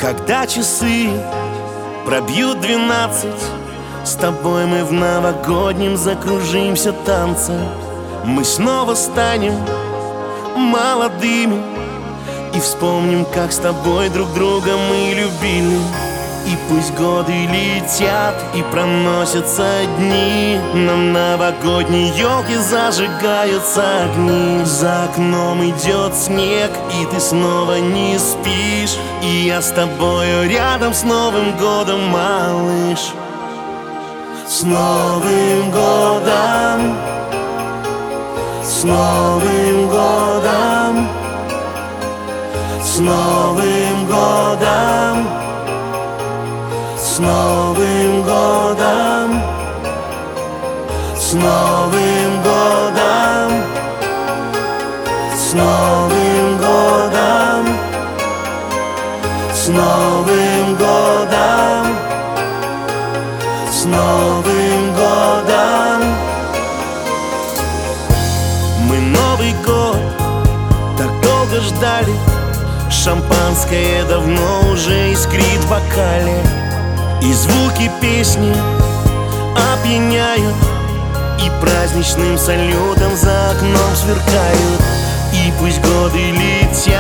Когда часы пробьют 12, с тобой мы в новогоднем закружимся танце. Мы снова станем молодыми и вспомним, как с тобой друг друга мы любили. И пусть годы летят и проносятся дни, на новогодней елке зажигаются огни. За окном идет снег, и ты снова не спишь, и я с тобою рядом. С Новым годом, малыш! С Новым годом! С Новым годом! С Новым годом! С Новым годом! С Новым годом! С Новым годом! С Новым годом! С Новым годом! Мы Новый год так долго ждали, шампанское давно уже искрит в бокале, и звуки песни опьяняют, и праздничным салютом за окном сверкают. И пусть годы летят